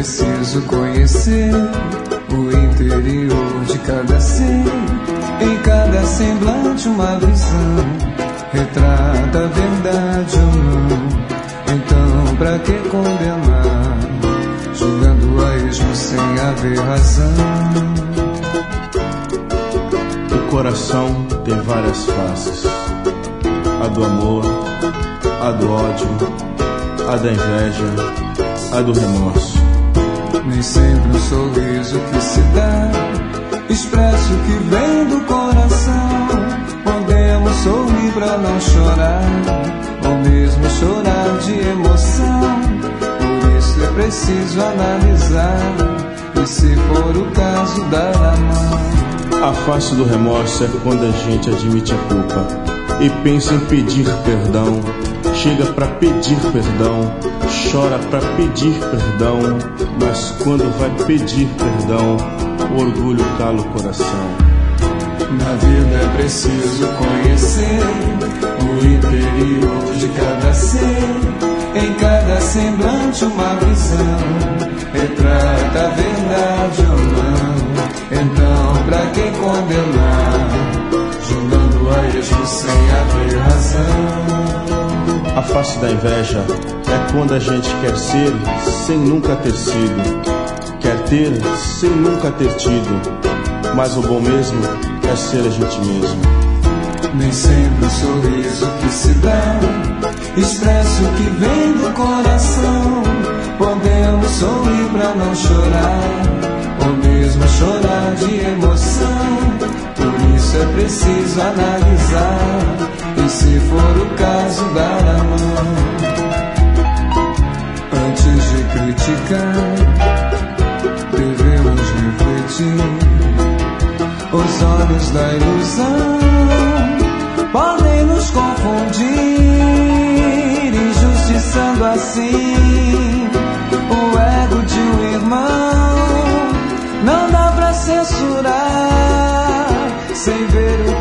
preciso conhecer o interior de cada ser. Em cada semblante uma visão retrata a verdade ou não. Então pra que condenar, julgando a esmo sem haver razão? O coração tem várias faces: a do amor, a do ódio, a da inveja, a do remorso. Nem sempre um sorriso que se dá expressa o que vem do coração. Podemos sorrir pra não chorar, ou mesmo chorar de emoção. Por isso é preciso analisar, e se for o caso, dar a mão. A face do remorso é quando a gente admite a culpa e pensa em pedir perdão. Chega pra pedir perdão, chora pra pedir perdão, mas quando vai pedir perdão, o orgulho cala o coração. Na vida é preciso conhecer o interior de cada ser. Em cada semblante uma visão retrata a verdade ou não. Então pra que condenar, julgando a esmo sem haver razão? A face da inveja é quando a gente quer ser sem nunca ter sido, quer ter sem nunca ter tido, mas o bom mesmo é ser a gente mesmo. Nem sempre o sorriso que se dá expressa o que vem do coração. Podemos sorrir pra não chorar, ou mesmo chorar de emoção. Por isso é preciso analisar, e se for o caso, dar a mão. Antes de criticar, devemos refletir. Os olhos da ilusão podem nos confundir, injustiçando assim o ego de um irmão. Não dá pra censurar sem ver o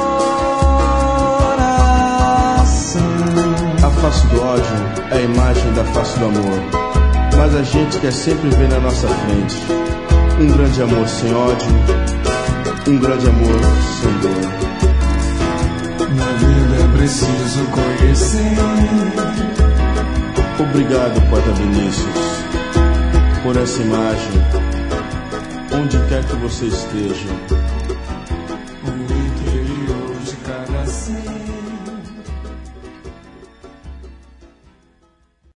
coração. A face do ódio é a imagem da face do amor, mas a gente quer sempre ver na nossa frente um grande amor sem ódio, um grande amor sem dor. Na vida é preciso conhecer. Obrigado, poeta Vinícius, por essa imagem, onde quer que você esteja.